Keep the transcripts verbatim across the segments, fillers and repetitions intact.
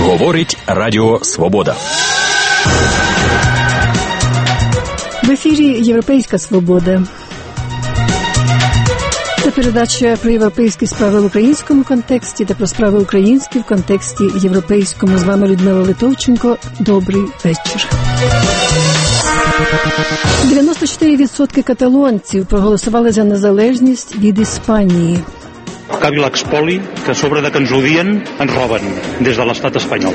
Говорить Радіо Свобода. В ефірі «Європейська свобода». Це передача про європейські справи в українському контексті та про справи українські в контексті європейському. З вами Людмила Литовченко. Добрий вечір. дев'яносто чотири відсотки каталонців проголосували за незалежність від Іспанії. Acabi l'expoli, que a sobre de que ens odien ens roben des de l'estat espanyol.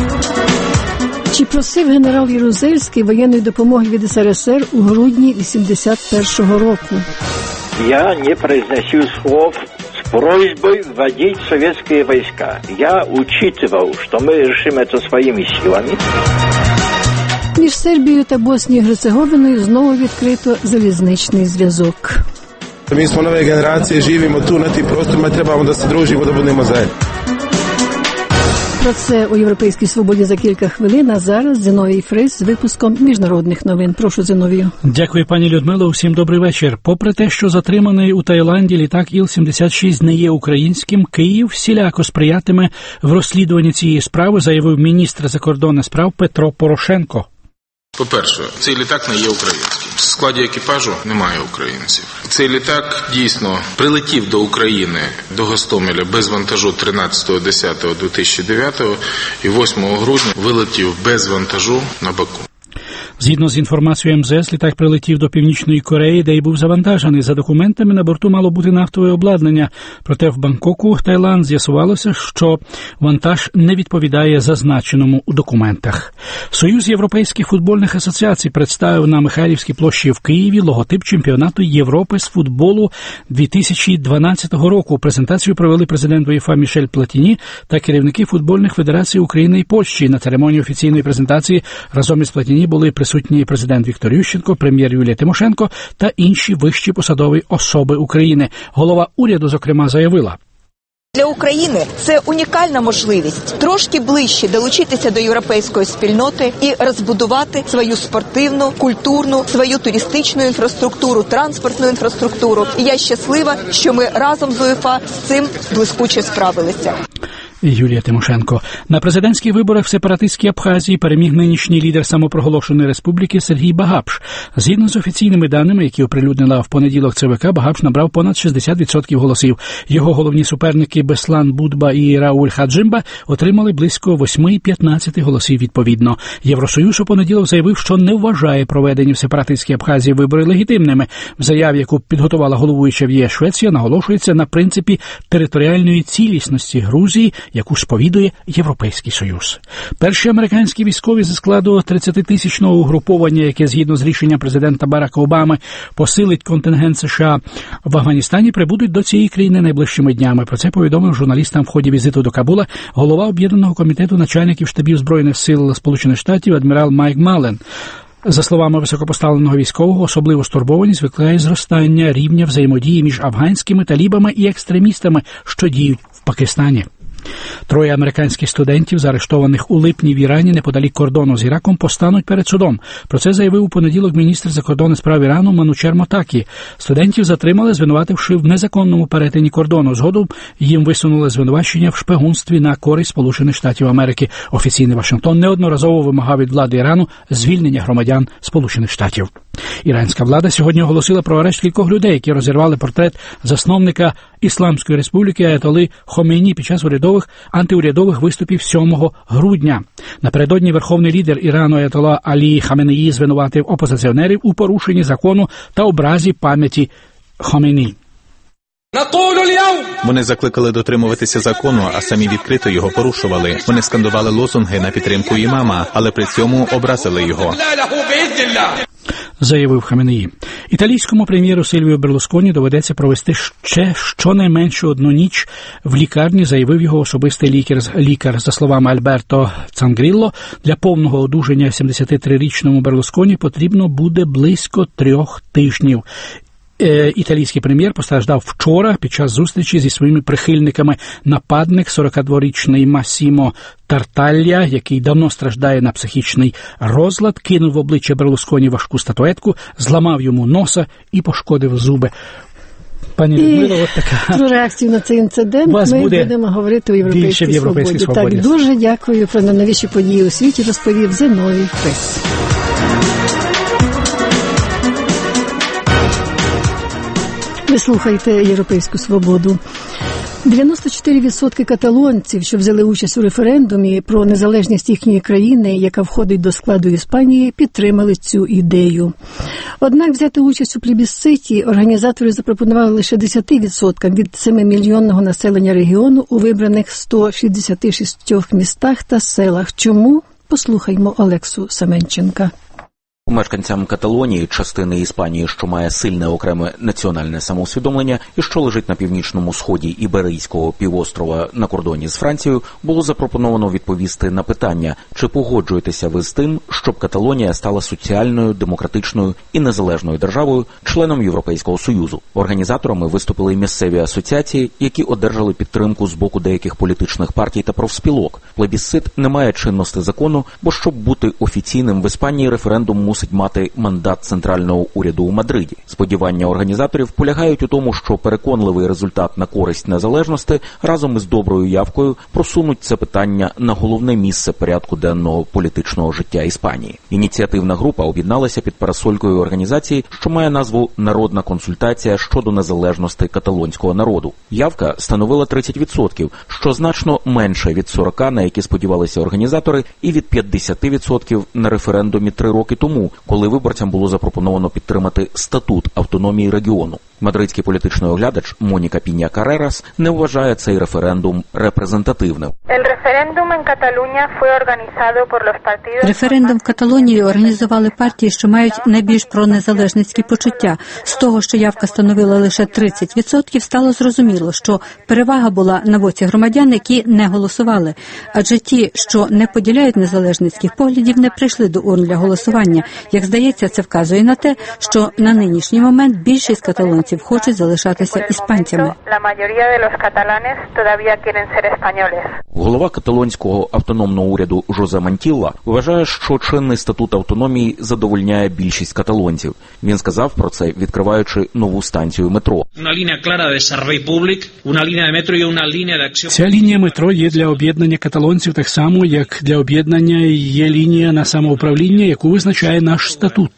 Чи просив генерал Єрузельський воєнної допомоги від ес ер ес ер у грудні вісімдесят першого року? Я не произносил слов с просьбой вводить советские войска. Я учитывал, что мы решим это своими силами. Між Сербією та Боснією і Герцеговиною знову відкрито залізничний зв'язок. Mi smo nove generacije, živimo tu na tim prostorima, trebamo da se družimo, da budemo zajedno. Про це у «Європейській свободі» за кілька хвилин, а зараз Зіновій Фрис з випуском міжнародних новин. Прошу, Зіновію. Дякую, пані Людмило. Усім добрий вечір. Попри те, що затриманий у Таїланді літак Іл сімдесят шість не є українським, Київ всіляко сприятиме в розслідуванні цієї справи, заявив міністр закордонних справ Петро Порошенко. По-перше, цей літак не є українським. В складі екіпажу немає українців. Цей літак дійсно прилетів до України, до Гостомеля без вантажу тринадцятого десятого дві тисячі дев'ятого і восьмого грудня вилетів без вантажу на Баку. Згідно з інформацією ем зе ес, літак прилетів до Північної Кореї, де й був завантажений. За документами, на борту мало бути нафтове обладнання. Проте в Бангкоку, Таїланд, з'ясувалося, що вантаж не відповідає зазначеному у документах. Союз європейських футбольних асоціацій представив на Михайлівській площі в Києві логотип чемпіонату Європи з футболу дві тисячі дванадцятого року. Презентацію провели президент УЄФА Мішель Платіні та керівники футбольних федерацій України і Польщі. На церемонії офіційної презентації разом із Платіні були присутні президент Віктор Ющенко, прем'єр Юлія Тимошенко та інші вищі посадові особи України. Голова уряду, зокрема, заявила: для України це унікальна можливість трошки ближче долучитися до європейської спільноти і розбудувати свою спортивну, культурну, свою туристичну інфраструктуру, транспортну інфраструктуру. І я щаслива, що ми разом з УЄФА з цим блискуче справилися. Юлія Тимошенко. На президентських виборах в сепаратистській Абхазії переміг нинішній лідер самопроголошеної республіки Сергій Багапш. Згідно з офіційними даними, які оприлюднила в понеділок це ве ка, Багапш набрав понад шістдесят відсотків голосів. Його головні суперники Беслан Будба і Рауль Хаджимба отримали близько восьми і п'ятнадцяти голосів відповідно. Євросоюз у понеділок заявив, що не вважає проведені в сепаратистській Абхазії вибори легітимними. В заяві, яку підготувала головуюча в ЄС Швеція, наголошується на принципі територіальної цілісності Грузії, яку сповідує Європейський Союз. Перші американські військові зі складу тридцятитисячного угруповання, яке згідно з рішенням президента Барака Обами посилить контингент США в Афганістані, прибудуть до цієї країни найближчими днями. Про це повідомив журналістам в ході візиту до Кабула голова Об'єднаного комітету начальників штабів Збройних сил Сполучених Штатів адмірал Майк Мален. За словами високопоставленого військового, особливо стурбованість викликає зростання рівня взаємодії між афганськими талібами і екстремістами, що діють в Пакистані. Троє американських студентів, заарештованих у липні в Ірані неподалік кордону з Іраком, постануть перед судом. Про це заявив у понеділок міністр закордонних справ Ірану Манучер Мотакі. Студентів затримали, звинувативши в незаконному перетині кордону. Згодом їм висунули звинувачення в шпигунстві на користь Сполучених Штатів Америки. Офіційний Вашингтон неодноразово вимагав від влади Ірану звільнення громадян Сполучених Штатів. Іранська влада сьогодні оголосила про арешт кількох людей, які розірвали портрет засновника Ісламської республіки Аятоли Хомейні під час урядових антиурядових виступів сьомого грудня. Напередодні верховний лідер Ірану Аятола Алі Хаменеї звинуватив опозиціонерів у порушенні закону та образі пам'яті Хомейні. Вони закликали дотримуватися закону, а самі відкрито його порушували. Вони скандували лозунги на підтримку імама, але при цьому образили його, заявив Хаменеї. Італійському прем'єру Сильвіо Берлусконі доведеться провести ще щонайменше одну ніч в лікарні, заявив його особистий лікар. лікар. За словами Альберто Цангрілло, для повного одужання сімдесятитрирічному Берлусконі потрібно буде близько трьох тижнів. Італійський прем'єр постраждав вчора під час зустрічі зі своїми прихильниками. Нападник, сорокадворічний Масімо Тарталья, який давно страждає на психічний розлад, кинув в обличчя Берлусконі важку статуетку, зламав йому носа і пошкодив зуби. Пані Людмила, от така. Про реакцію на цей інцидент Вас ми буде будемо говорити у Європейській, в Європейській свободі. свободі. Так, дуже дякую. Про найновіші події у світі розповів Зиновій Фрис. Ви слухаєте Європейську свободу. дев'яносто чотири відсотки каталонців, що взяли участь у референдумі про незалежність їхньої країни, яка входить до складу Іспанії, підтримали цю ідею. Однак взяти участь у плебісциті організатори запропонували лише десять відсотків від семимільйонного населення регіону у вибраних сто шістдесят шість містах та селах. Чому? Послухаймо Олексу Семенченка. Мешканцям Каталонії, частини Іспанії, що має сильне окреме національне самоусвідомлення і що лежить на північному сході Іберійського півострова на кордоні з Францією, було запропоновано відповісти на питання, чи погоджуєтеся ви з тим, щоб Каталонія стала соціальною, демократичною і незалежною державою, членом Європейського Союзу. Організаторами виступили місцеві асоціації, які одержали підтримку з боку деяких політичних партій та профспілок. Плебісцит не має чинності закону, бо щоб бути офіційним в Іспанії, референдум мусить мати мандат центрального уряду у Мадриді. Сподівання організаторів полягають у тому, що переконливий результат на користь незалежності разом із доброю явкою просунуть це питання на головне місце порядку денного політичного життя Іспанії. Ініціативна група об'єдналася під парасолькою організації, що має назву «Народна консультація щодо незалежності каталонського народу». Явка становила тридцять відсотків, що значно менше від сорок, на які сподівалися організатори, і від п'ятдесят відсотків на референдумі три роки тому, коли виборцям було запропоновано підтримати статут автономії регіону. Мадридський політичний оглядач Моніка Пінья Карерас не вважає цей референдум репрезентативним. Референдум в Каталонії організували партії, що мають найбільш пронезалежницькі почуття. З того, що явка становила лише тридцять відсотків, стало зрозуміло, що перевага була на боці громадян, які не голосували. Адже ті, що не поділяють незалежницьких поглядів, не прийшли до урн для голосування. Як здається, це вказує на те, що на нинішній момент більшість каталонців хочуть залишатися іспанцями. Голова каталонського автономного уряду Жозе Монтілла вважає, що чинний статут автономії задовольняє більшість каталонців. Він сказав про це, відкриваючи нову станцію метро. Ця лінія метро є для об'єднання каталонців так само, як для об'єднання є лінія на самоуправління, яку визначає наш статут.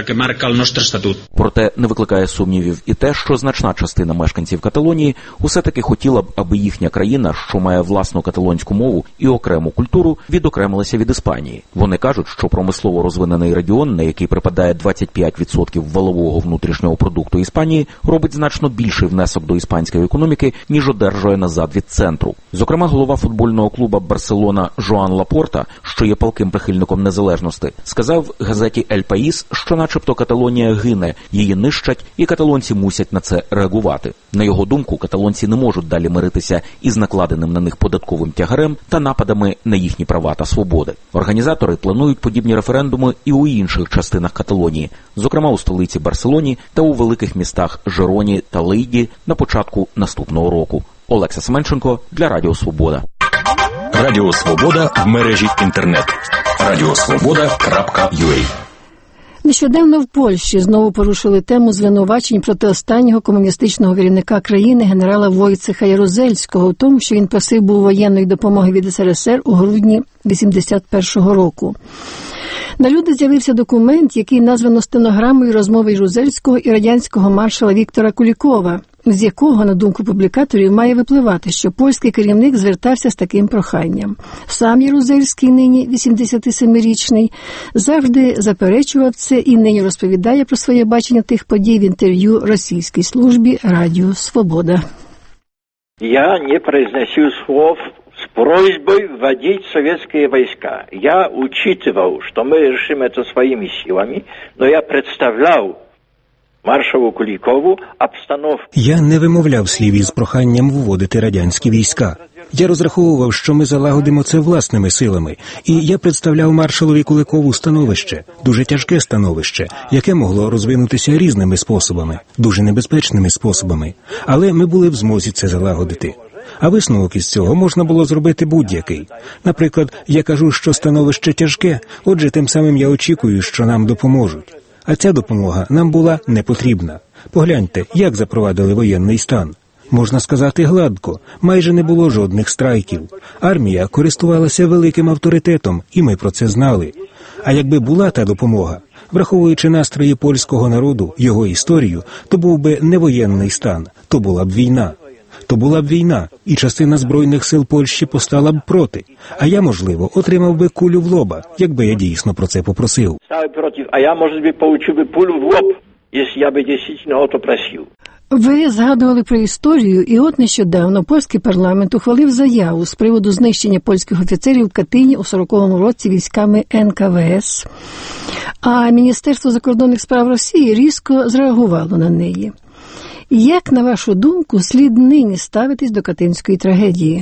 Проте не викликає сумнівів і те, що значна частина мешканців Каталонії усе-таки хотіла б, аби їхня країна, що має власну каталонську мову і окрему культуру, відокремилася від Іспанії. Вони кажуть, що промислово розвинений регіон, на який припадає двадцять п'ять відсотків валового внутрішнього продукту Іспанії, робить значно більший внесок до іспанської економіки, ніж одержує назад від центру. Зокрема, голова футбольного клубу Барселона Жоан Лапорта, що є палким прихильником незалежності, сказав газеті «Ель Паїс», що начебто Каталонія гине, її нищать, і каталонці мусять на це реагувати. На його думку, каталонці не можуть далі миритися із накладеним на них податковим тягарем та нападами на їхні права та свободи. Організатори планують подібні референдуми і у інших частинах Каталонії, зокрема у столиці Барселоні та у великих містах Жероні та Лейді на початку наступного року. Олекса Семенченко для Радіо Свобода. Радіо Свобода в мережі інтернет. радіосвобода крапка ю а. Нещодавно в Польщі знову порушили тему звинувачень проти останнього комуністичного керівника країни генерала Войцеха Ярузельського у тому, що він просив був воєнної допомоги від ес ер ес ер у грудні вісімдесят першого року. На люди з'явився документ, який названо стенограмою розмови Ярузельського і радянського маршала Віктора Кулікова, з якого, на думку публікаторів, має випливати, що польський керівник звертався з таким проханням. Сам Ярузельський, нині вісімдесятисемирічний, завжди заперечував це і нині розповідає про своє бачення тих подій в інтерв'ю російській службі Радіо Свобода. Я не произносил слов с просьбой вводить советские войска. Я учитывал, что мы решим это своими силами, но я представлял маршалу Кулікову обстановку. Я не вимовляв слів із проханням вводити радянські війська. Я розраховував, що ми залагодимо це власними силами, і я представляв маршалові Куликову становище, дуже тяжке становище, яке могло розвинутися різними способами, дуже небезпечними способами, але ми були в змозі це залагодити. А висновок із цього можна було зробити будь-який. Наприклад, я кажу, що становище тяжке, отже, тим самим я очікую, що нам допоможуть. А ця допомога нам була не потрібна. Погляньте, як запровадили воєнний стан. Можна сказати гладко, майже не було жодних страйків. Армія користувалася великим авторитетом, і ми про це знали. А якби була та допомога, враховуючи настрої польського народу, його історію, то був би не воєнний стан, то була б війна. То була б війна, і частина Збройних сил Польщі постала б проти. А я, можливо, отримав би кулю в лоба, якби я дійсно про це попросив. А я, може би, получив би пулю в лоб, якщо я би дійсно ото просив. Ви згадували про історію, і от нещодавно польський парламент ухвалив заяву з приводу знищення польських офіцерів в Катині у сороковому році військами ен ка ве ес. А Міністерство закордонних справ Росії різко зреагувало на неї. Як, на вашу думку, слід нині ставитись до катинської трагедії?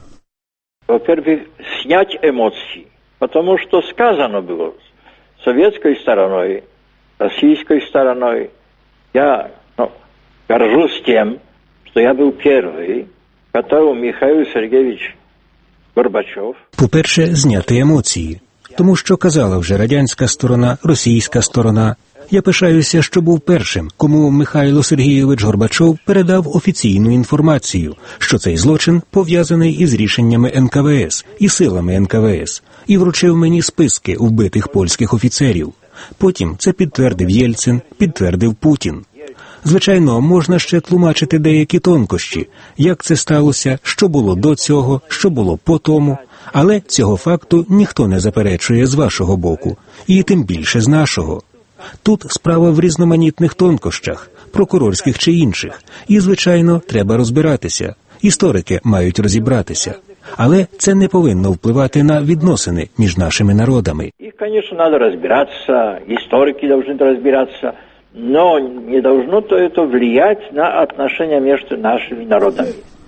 Во-первых, снять эмоции, потому что сказано было советской стороной, российской стороной. Я ну, горжусь тем, что я был первый, которого Михаил Сергеевич Горбачов. По-перше, зняти емоції, тому що казала вже радянська сторона, російська сторона. Я пишаюся, що був першим, кому Михайло Сергійович Горбачов передав офіційну інформацію, що цей злочин пов'язаний із рішеннями ен ка ве ес і силами ен ка ве ес, і вручив мені списки вбитих польських офіцерів. Потім це підтвердив Єльцин, підтвердив Путін. Звичайно, можна ще тлумачити деякі тонкощі, як це сталося, що було до цього, що було по тому, але цього факту ніхто не заперечує з вашого боку, і тим більше з нашого. Тут справа в різноманітних тонкощах, прокурорських чи інших, і, звичайно, треба розбиратися. Історики мають розібратися. Але це не повинно впливати на відносини між нашими народами. І, звісно, треба розбиратися, історики повинні розбиратися, але не повинно це впливати на відносини між нашими народами.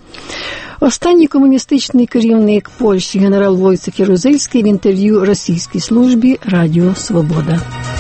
Останній комуністичний керівник Польщі генерал Войцех Ярузельський в інтерв'ю російській службі Радіо Свобода.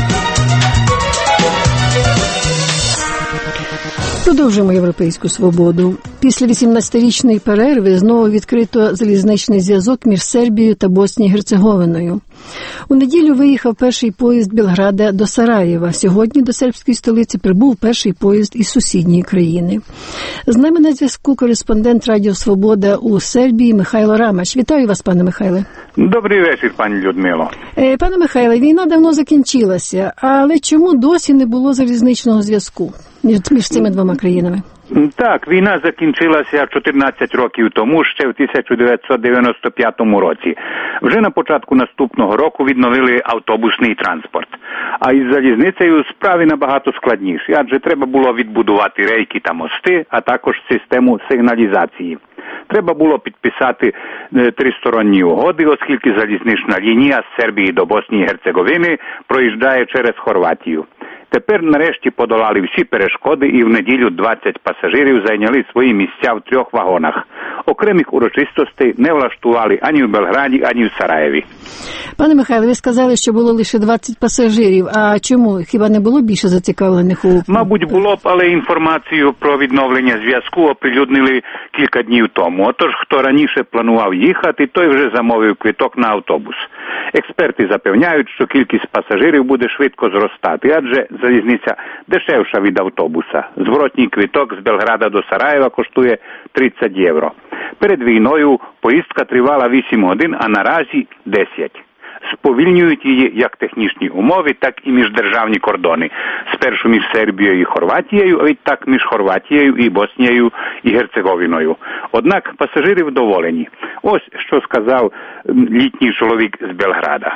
Продовжуємо європейську свободу. Після вісімнадцятирічної перерви знову відкрито залізничний зв'язок між Сербією та Боснією і Герцеговиною. У неділю виїхав перший поїзд Белграда до Сараєва. Сьогодні до сербської столиці прибув перший поїзд із сусідньої країни. З нами на зв'язку кореспондент Радіо Свобода у Сербії Михайло Рамач. Вітаю вас, пане Михайле. Добрий вечір, пані Людмило. Е, пане Михайле, війна давно закінчилася, але чому досі не було залізничного зв'язку між, між цими двома країнами? Так, війна закінчилася чотирнадцять років тому, ще в тисяча дев'ятсот дев'яносто п'ятому році. Вже на початку наступного року відновили автобусний транспорт. А із залізницею справи набагато складніші, адже треба було відбудувати рейки та мости, а також систему сигналізації. Треба було підписати тристоронні угоди, оскільки залізнична лінія з Сербії до Боснії і Герцеговини проїжджає через Хорватію. Тепер нарешті подолали всі перешкоди і в неділю двадцять пасажирів зайняли свої місця в трьох вагонах. Окремих урочистостей не влаштували ані в Белграді, ані в Сараєві. Пане Михайло, ви сказали, що було лише двадцять пасажирів. А чому? Хіба не було більше зацікавлених у... Мабуть, було б, але інформацію про відновлення зв'язку оприлюднили кілька днів тому. Отож, хто раніше планував їхати, той вже замовив квиток на автобус. Експерти запевняють, що кількість пасажирів буде швидко зростати, адже залізниця дешевша від автобуса. Зворотній квиток з Белграда до Сараєва коштує тридцять євро. Перед війною поїздка тривала вісім годин, а наразі десять. Сповільнюють її як технічні умови, так і міждержавні кордони. Спершу між Сербією і Хорватією, а відтак між Хорватією і Боснією і Герцеговиною. Однак пасажири вдоволені. Ось що сказав літній чоловік з Белграда.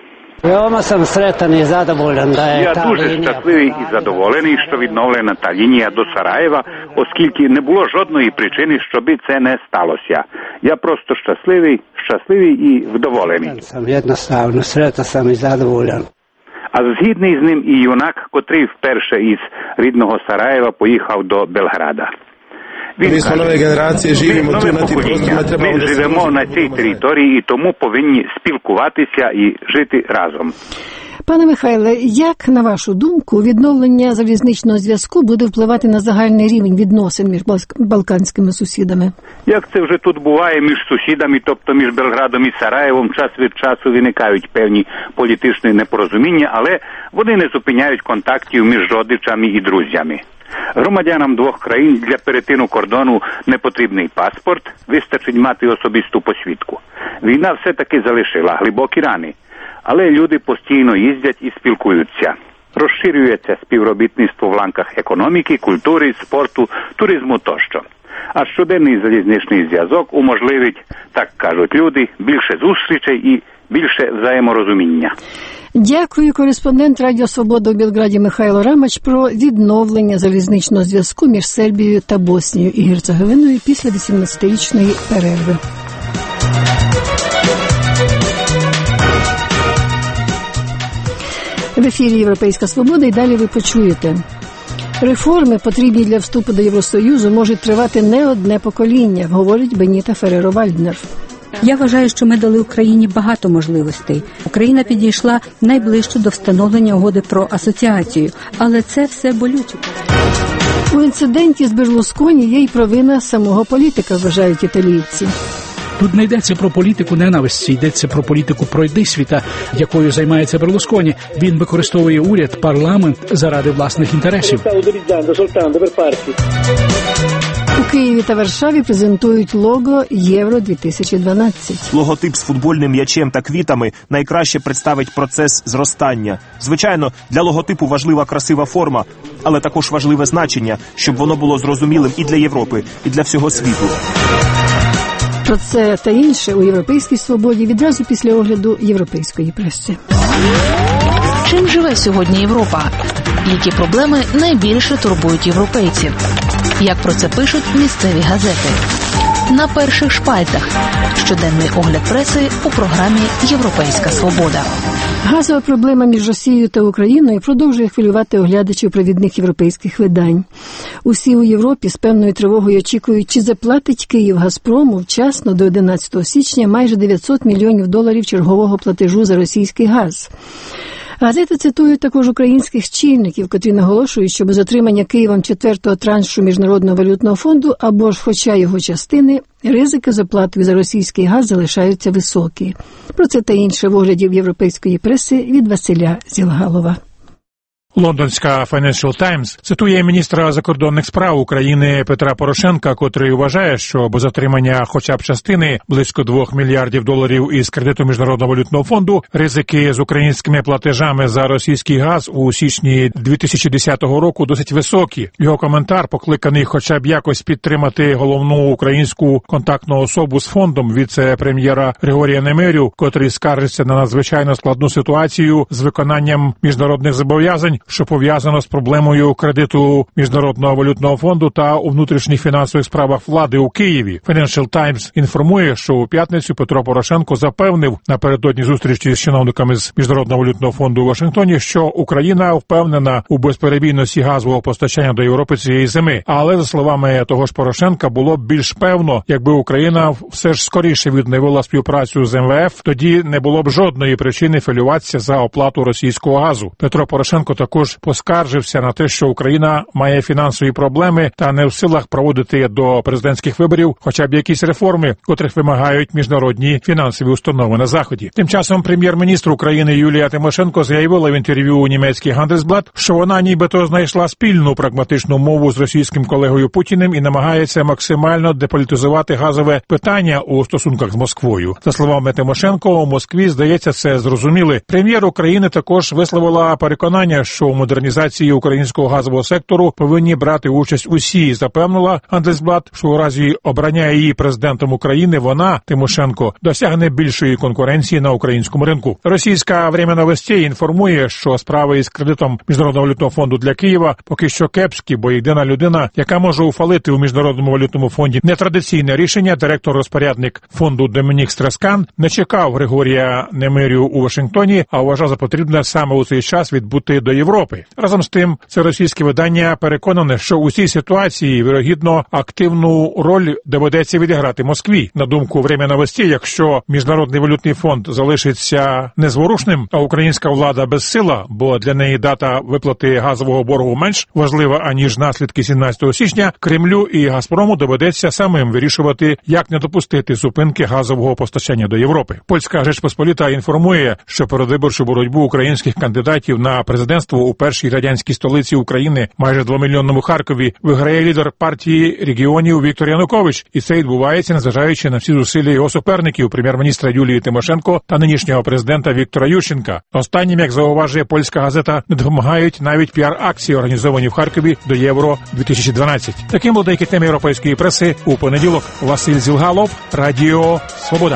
Veoma sam sretan i zadovoljan da je Я ta дуже linija щасливий і задоволений, що відновлена та лінія до Сараєва, оскільки не було жодної причини, щоби це не сталося. Я просто щасливий, щасливий і вдоволений. sam jednostavno sretan sam i zadovoljan. А згідний з ним і юнак, котрий вперше із рідного Сараєва поїхав до Белграда. Він Ми нової генерації живемо тут на тій просторі. Ми живемо на цій території і тому повинні спілкуватися і жити разом. Пане Михайле, як, на вашу думку, відновлення залізничного зв'язку буде впливати на загальний рівень відносин між балканськими сусідами? Як це вже тут буває між сусідами, тобто між Белградом і Сараєвом, час від часу виникають певні політичні непорозуміння, але вони не зупиняють контактів між родичами і друзями. Громадянам двох країн для перетину кордону не потрібний паспорт, вистачить мати особисту посвідку. Війна все-таки залишила глибокі рани, але люди постійно їздять і спілкуються. Розширюється співробітництво в ланках економіки, культури, спорту, туризму тощо. А щоденний залізничний зв'язок уможливить, так кажуть люди, більше зустрічей і більше взаєморозуміння. Дякую, кореспондент Радіо Свобода у Білграді Михайло Рамач про відновлення залізничного зв'язку між Сербією та Боснією і Герцеговиною після вісімнадцятирічної перерви. В ефірі «Європейська свобода» і далі ви почуєте. Реформи, потрібні для вступу до Євросоюзу, можуть тривати не одне покоління, говорить Беніта Фереро-Вальднер. Я вважаю, що ми дали Україні багато можливостей. Україна підійшла найближче до встановлення угоди про асоціацію, але це все болюче. У інциденті з Берлусконі є й провина самого політика, вважають італійці. Тут не йдеться про політику ненависті, йдеться про політику пройдисвіта, якою займається Берлусконі. Він використовує уряд, парламент заради власних інтересів. У Києві та Варшаві презентують лого Євро дві тисячі дванадцять. Логотип з футбольним м'ячем та квітами найкраще представить процес зростання. Звичайно, для логотипу важлива красива форма, але також важливе значення, щоб воно було зрозумілим і для Європи, і для всього світу. Про це та інше у «Європейській свободі» відразу після огляду європейської преси. Чим живе сьогодні Європа? Які проблеми найбільше турбують європейців? Як про це пишуть місцеві газети? На перших шпальтах. Щоденний огляд преси у програмі «Європейська свобода». Газова проблема між Росією та Україною продовжує хвилювати оглядачів провідних європейських видань. Усі у Європі з певною тривогою очікують, чи заплатить Київ «Газпрому» вчасно до одинадцятого січня майже дев'ятсот мільйонів доларів чергового платежу за російський газ. Газети цитують також українських чільників, котрі наголошують, що без отримання Києвом четвертого траншу Міжнародного валютного фонду або ж хоча його частини, ризики з оплатою за російський газ залишаються високі. Про це та інше в огляді європейської преси від Василя Зілгалова. Лондонська Financial Times цитує міністра закордонних справ України Петра Порошенка, котрий вважає, що без отримання хоча б частини близько двох мільярдів доларів із кредиту Міжнародного валютного фонду ризики з українськими платежами за російський газ у січні дві тисячі десятого року досить високі. Його коментар покликаний хоча б якось підтримати головну українську контактну особу з фондом, віце-прем'єра Григорія Немирю, котрий скаржиться на надзвичайно складну ситуацію з виконанням міжнародних зобов'язань, що пов'язано з проблемою кредиту Міжнародного валютного фонду та у внутрішніх фінансових справах влади у Києві. Financial Times інформує, що у п'ятницю Петро Порошенко запевнив напередодні зустрічі з чиновниками з Міжнародного валютного фонду у Вашингтоні, що Україна впевнена у безперебійності газового постачання до Європи цієї зими. Але, за словами того ж Порошенка, було б більш певно, якби Україна все ж скоріше відновила співпрацю з ем ве еф, тоді не було б жодної причини хвилюватися за оплату російського газу. Петро Порошенко також поскаржився на те, що Україна має фінансові проблеми та не в силах проводити до президентських виборів хоча б якісь реформи, котрих вимагають міжнародні фінансові установи на Заході. Тим часом прем'єр-міністр України Юлія Тимошенко заявила в інтерв'ю у німецькій Handelsblatt, що вона нібито знайшла спільну прагматичну мову з російським колегою Путіним і намагається максимально деполітизувати газове питання у стосунках з Москвою. За словами Тимошенко, у Москві, здається, це зрозуміли. Прем'єр України також висловила переконання, що у модернізації українського газового сектору повинні брати участь усі. Запевнила Handelsblatt, що у разі обрання її президентом України вона, Тимошенко, досягне більшої конкуренції на українському ринку. Російська «Время новостей» інформує, що справи із кредитом Міжнародного валютного фонду для Києва поки що кепські, бо єдина людина, яка може ухвалити у Міжнародному валютному фонді нетрадиційне рішення, директор-розпорядник фонду Домінік Страскан, не чекав Григорія Немирю у Вашингтоні, а вважав за потрібне саме у цей час відбути до Європи. Разом з тим, це російське видання переконане, що у цій ситуації, вірогідно, активну роль доведеться відіграти Москві. На думку «Время новостей», якщо Міжнародний валютний фонд залишиться незворушним, а українська влада безсила, бо для неї дата виплати газового боргу менш важлива, аніж наслідки сімнадцятого січня, Кремлю і Газпрому доведеться самим вирішувати, як не допустити зупинки газового постачання до Європи. Польська Жечпосполіта інформує, що передвиборчу боротьбу українських кандидатів на президентство знову у першій радянській столиці України, майже двомільйонному Харкові, виграє лідер партії регіонів Віктор Янукович. І це відбувається, незважаючи на всі зусилля його суперників, прем'єр-міністра Юлії Тимошенко та нинішнього президента Віктора Ющенка. Останнім, як зауважує польська газета, не допомагають навіть піар-акції, організовані в Харкові до Євро дві тисячі дванадцять. Таким були деякі теми європейської преси у понеділок. Василь Зілгалов, Радіо Свобода.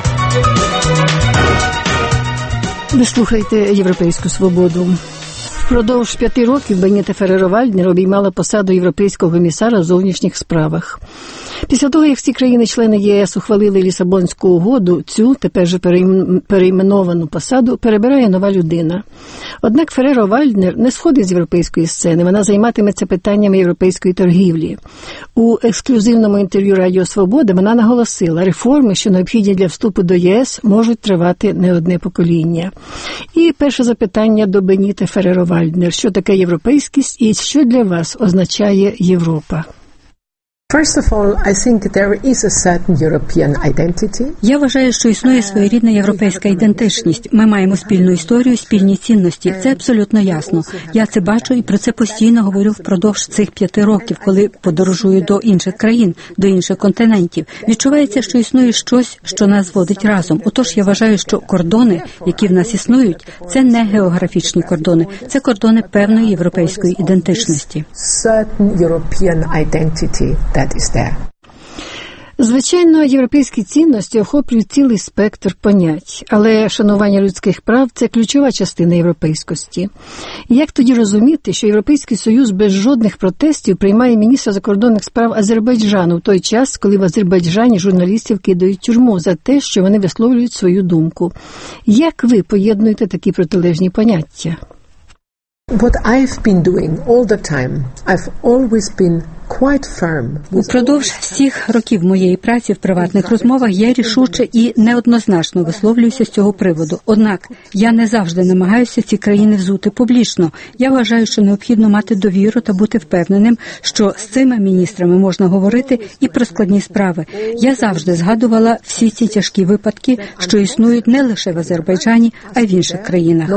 Ви слухаєте «Європейську свободу». Впродовж п'яти років Беніта Ферреро-Вальднер обіймала посаду європейського комісара в зовнішніх справах. Після того, як всі країни-члени ЄС ухвалили Лісабонську угоду, цю, тепер же перейменовану посаду, перебирає нова людина. Однак Ферреро-Вальднер не сходить з європейської сцени, вона займатиметься питаннями європейської торгівлі. У ексклюзивному інтерв'ю Радіо Свобода вона наголосила, реформи, що необхідні для вступу до ЄС, можуть тривати не одне покоління. І перше запитання до Беніти Ферреро-Вальднер. Що таке європейськість і що для вас означає Європа? First of all, I think there is a certain European identity. Я вважаю, що існує своєрідна європейська ідентичність. Ми маємо спільну історію, спільні цінності. Це абсолютно ясно. Я це бачу і про це постійно говорю впродовж цих п'яти років, коли подорожую до інших країн, до інших континентів. Відчувається, що існує щось, що нас зводить разом. Отож, я вважаю, що кордони, які в нас існують, це не географічні кордони, це кордони певної європейської ідентичності. Certain European identity. Звичайно, європейські цінності охоплюють цілий спектр понять, але шанування людських прав – це ключова частина європейськості. Як тоді розуміти, що Європейський Союз без жодних протестів приймає міністра закордонних справ Азербайджану в той час, коли в Азербайджані журналістів кидають в тюрму за те, що вони висловлюють свою думку? Як ви поєднуєте такі протилежні поняття? What I've been doing all the time, I've always been Упродовж всіх років моєї праці в приватних розмовах я рішуче і неоднозначно висловлююся з цього приводу. Однак я не завжди намагаюся ці країни взути публічно. Я вважаю, що необхідно мати довіру та бути впевненим, що з цими міністрами можна говорити і про складні справи. Я завжди згадувала всі ці тяжкі випадки, що існують не лише в Азербайджані, а й в інших країнах.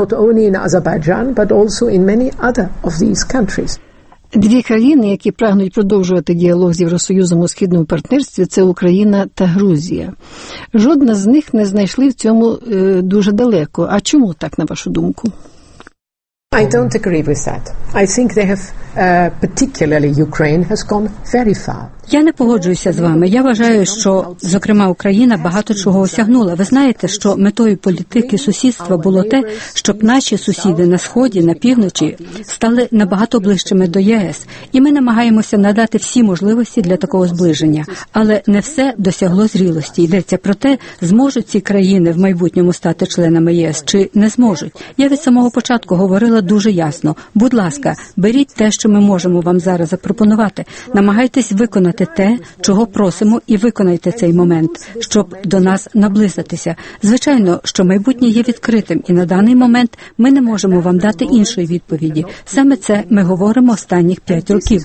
Дві країни, які прагнуть продовжувати діалог з Євросоюзом у східному партнерстві, це Україна та Грузія. Жодна з них не знайшли в цьому е, дуже далеко. А чому так, на вашу думку? I don't agree with that. I think they have, uh, particularly Ukraine has gone very far. Я не погоджуюся з вами. Я вважаю, що, зокрема, Україна багато чого осягнула. Ви знаєте, що метою політики сусідства було те, щоб наші сусіди на Сході, на півночі стали набагато ближчими до ЄС. І ми намагаємося надати всі можливості для такого зближення. Але не все досягло зрілості. Йдеться про те, зможуть ці країни в майбутньому стати членами ЄС чи не зможуть. Я від самого початку говорила дуже ясно. Будь ласка, беріть те, що ми можемо вам зараз запропонувати. Намагайтесь виконати те, чого просимо, і виконайте цей момент, щоб до нас наблизитися. Звичайно, що майбутнє є відкритим, і на даний момент ми не можемо вам дати іншої відповіді. Саме це ми говоримо останніх п'ять років.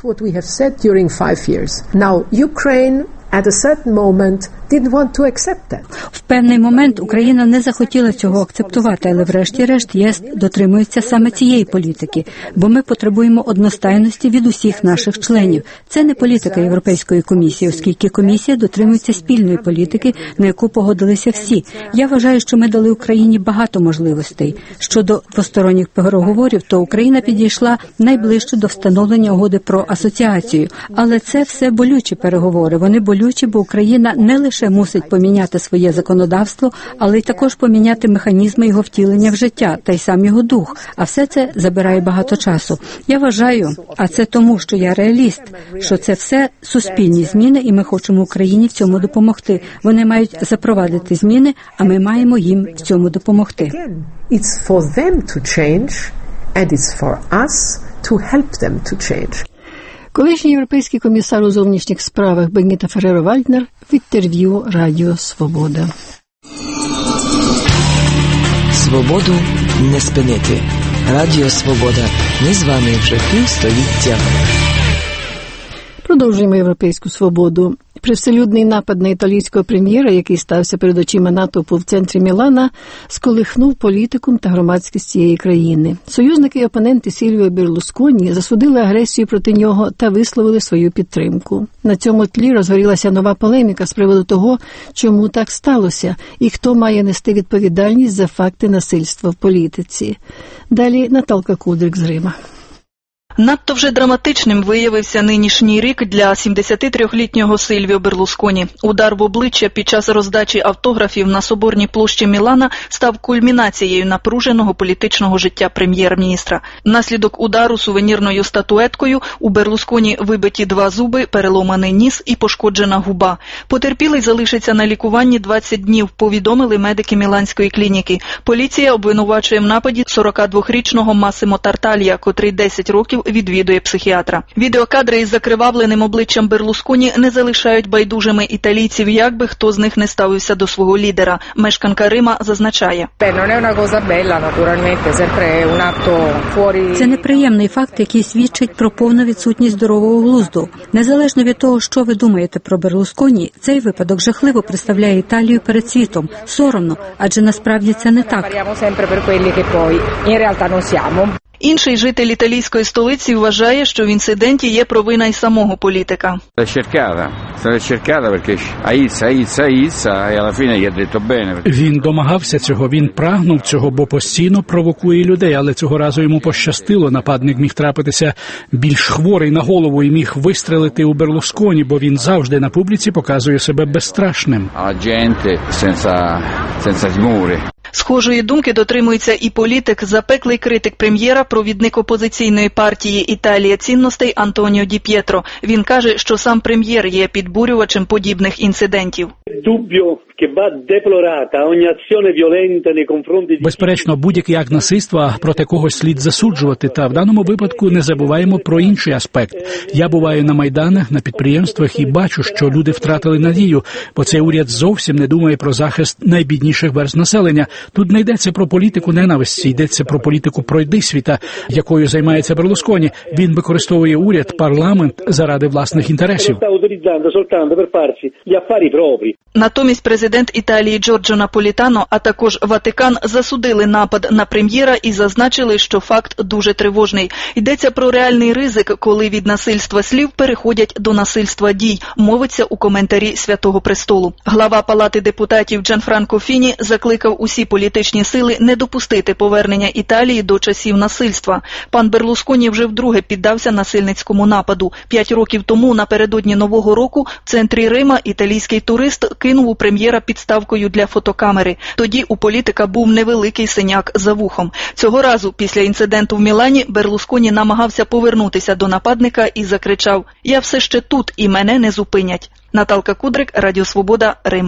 At a certain moment didn't want to accept that. В певний момент Україна не захотіла цього акцептувати, але врешті-решт ЄС дотримується саме цієї політики, бо ми потребуємо одностайності від усіх наших членів. Це не політика Європейської комісії, оскільки комісія дотримується спільної політики, на яку погодилися всі. Я вважаю, що ми дали Україні багато можливостей. Щодо двосторонніх переговорів, то Україна підійшла найближче до встановлення угоди про асоціацію, але це все болючі переговори. Вони болючі, бо Україна не лише мусить поміняти своє законодавство, але й також поміняти механізми його втілення в життя, та й сам його дух. А все це забирає багато часу. Я вважаю, а це тому, що я реаліст, що це все суспільні зміни, і ми хочемо Україні в цьому допомогти. Вони мають запровадити зміни, а ми маємо їм в цьому допомогти. It's for them to change, and it's for us to help them to change. Колишній європейський комісар у зовнішніх справах Беніта Ферреро-Вальднер в інтерв'ю Радіо Свобода. Свободу не спинити. Радіо Свобода. Ми з вами вже півстоліття. Продовжуємо європейську свободу. Привселюдний напад на італійського прем'єра, який стався перед очима натовпу в центрі Мілана, сколихнув політикум та громадськість цієї країни. Союзники і опоненти Сільвіо Берлусконі засудили агресію проти нього та висловили свою підтримку. На цьому тлі розгорілася нова полеміка з приводу того, чому так сталося і хто має нести відповідальність за факти насильства в політиці. Далі Наталка Кудрик з Рима. Надто вже драматичним виявився нинішній рік для сімдесятитрьохлітнього Сильвіо Берлусконі. Удар в обличчя під час роздачі автографів на Соборній площі Мілана став кульмінацією напруженого політичного життя прем'єр-міністра. Внаслідок удару сувенірною статуеткою у Берлусконі вибиті два зуби, переломаний ніс і пошкоджена губа. Потерпілий залишиться на лікуванні двадцять днів, повідомили медики Міланської клініки. Поліція обвинувачує в нападі сорокадвохрічного Масимо Тарталья, котрий десять років відвідує психіатра. Відеокадри із закривавленим обличчям Берлусконі не залишають байдужими італійців, як би хто з них не ставився до свого лідера. Мешканка Рима зазначає. Це неприємний факт, який свідчить про повну відсутність здорового глузду. Незалежно від того, що ви думаєте про Берлусконі, цей випадок жахливо представляє Італію перед світом. Соромно, адже насправді це не так. Інший житель італійської столиці вважає, що в інциденті є провина й самого політика. Він домагався цього, він прагнув цього, бо постійно провокує людей, але цього разу йому пощастило. Нападник міг трапитися більш хворий на голову і міг вистрелити у Берлусконі, бо він завжди на публіці показує себе безстрашним. Схожої думки дотримується і політик, запеклий критик прем'єра, провідник опозиційної партії «Італія цінностей» Антоніо Ді П'єтро. Він каже, що сам прем'єр є підбурювачем подібних інцидентів. Безперечно, будь-який акт насильства проти когось слід засуджувати, та в даному випадку не забуваємо про інший аспект. Я буваю на майданах, на підприємствах і бачу, що люди втратили надію, бо цей уряд зовсім не думає про захист найбідніших верств населення. Тут не йдеться про політику ненависті, йдеться про політику пройдисвіта, якою займається Берлусконі. Він використовує уряд, парламент заради власних інтересів. Натомість президент Італії Джорджо Наполітано, а також Ватикан засудили напад на прем'єра і зазначили, що факт дуже тривожний. Йдеться про реальний ризик, коли від насильства слів переходять до насильства дій, мовиться у коментарі Святого Престолу. Глава Палати депутатів Джанфранко Фіні закликав усі політичні сили не допустити повернення Італії до часів насильства. Пан Берлусконі вже вдруге піддався насильницькому нападу. П'ять років тому, напередодні Нового року, в центрі Рима італійський турист кинув у прем'єра підставкою для фотокамери. Тоді у політика був невеликий синяк за вухом. Цього разу, після інциденту в Мілані, Берлусконі намагався повернутися до нападника і закричав: «Я все ще тут, і мене не зупинять». Наталка Кудрик, Радіо Свобода, Рим.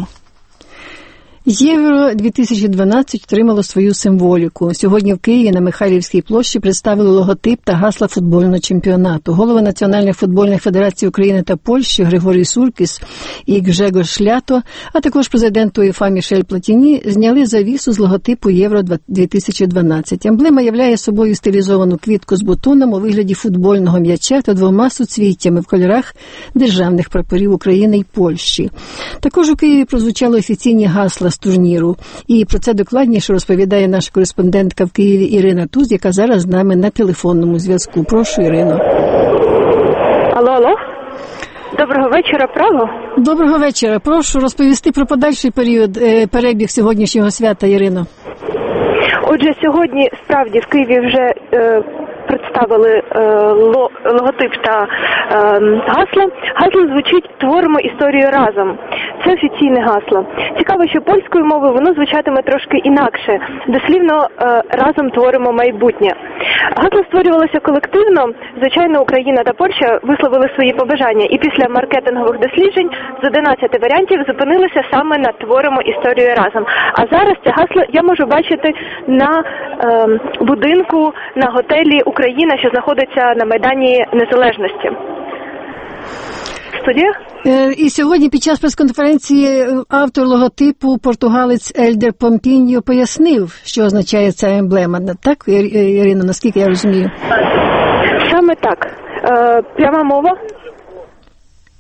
Євро дві тисячі дванадцять отримало свою символіку. Сьогодні в Києві на Михайлівській площі представили логотип та гасла футбольного чемпіонату. Голови Національних футбольних федерацій України та Польщі Григорій Суркіс і Гжегош Шлято, а також президент УЄФА Мішель Платіні зняли завісу з логотипу Євро дві тисячі дванадцять. Емблема являє собою стилізовану квітку з бутоном у вигляді футбольного м'яча та двома суцвіттями в кольорах державних прапорів України і Польщі. Також у Києві прозвучали офіційні гасла з турніру. І про це докладніше розповідає наша кореспондентка в Києві Ірина Туз, яка зараз з нами на телефонному зв'язку. Прошу, Ірино. Алло, алло. Доброго вечора, право. Доброго вечора. Прошу розповісти про подальший період, е, перебіг сьогоднішнього свята, Ірино. Отже, сьогодні справді в Києві вже е, представили е, логотип та е, гасло. Гасло звучить «Творимо історію разом». Це офіційне гасло. Цікаво, що польською мовою воно звучатиме трошки інакше. Дослівно е, «Разом творимо майбутнє». Гасло створювалося колективно. Звичайно, Україна та Польща висловили свої побажання. І після маркетингових досліджень з одинадцяти варіантів зупинилися саме на «Творимо історію разом». А зараз це гасло я можу бачити на е, будинку, на готелі «Україна», що знаходиться на Майдані Незалежності. Студія? І сьогодні під час прес-конференції автор логотипу, португалець Ельдер Помпіньо, пояснив, що означає ця емблема. Так, Ірина, наскільки я розумію? Саме так. Е, пряма мова.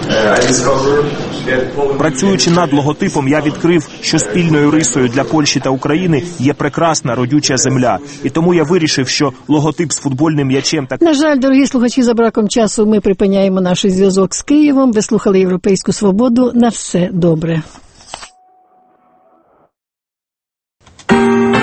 Працюючи над логотипом, я відкрив, що спільною рисою для Польщі та України є прекрасна родюча земля. І тому я вирішив, що логотип з футбольним м'ячем... Так... На жаль, дорогі слухачі, за браком часу ми припиняємо наш зв'язок з Києвом. Ви слухали «Європейську свободу». На все добре.